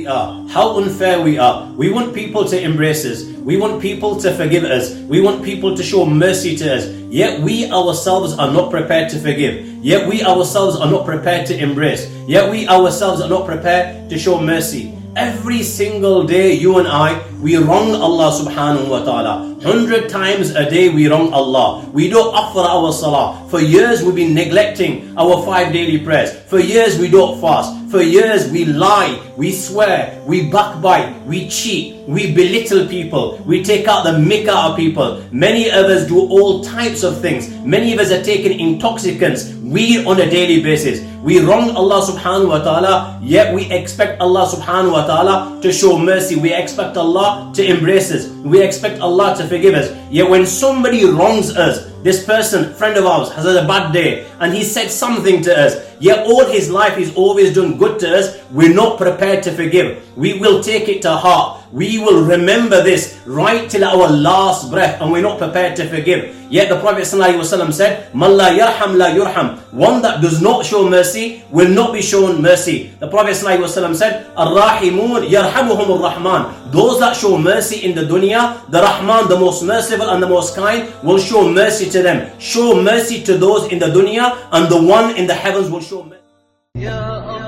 are, how unfair we are. We want people to embrace us. We want people to forgive us. We want people to show mercy to us. Yet we ourselves are not prepared to forgive. Yet we ourselves are not prepared to embrace. Yet we ourselves are not prepared to show mercy. Every single day, you and I, we wrong Allah subhanahu wa ta'ala. 100 times a day we wrong Allah. We don't offer our salah. For years we've been neglecting our 5 daily prayers. For years we don't fast. For years we lie, we swear, we backbite, we cheat, we belittle people, we take out the mick out of people. Many of us do all types of things. Many of us are taking intoxicants, weed on a daily basis. We wrong Allah subhanahu wa ta'ala, yet we expect Allah subhanahu wa ta'ala to show mercy. We expect Allah to embrace us. We expect Allah to forgive us. Yet when somebody wrongs us, this person, friend of ours, has had a bad day and he said something to us, yet all his life he's always done good to us, we're not prepared to forgive. We will take it to heart. We will remember this right till our last breath, and we're not prepared to forgive. Yet the Prophet ﷺ said, "Man la yarham la yurham." One that does not show mercy will not be shown mercy. The Prophet ﷺ said, "Ar-rahimun yarhamuhum ar-Rahman." Those that show mercy in the dunya, the Rahman, the most merciful and the most kind, will show mercy to them. Show mercy to those in the dunya, and the one in the heavens will show mercy.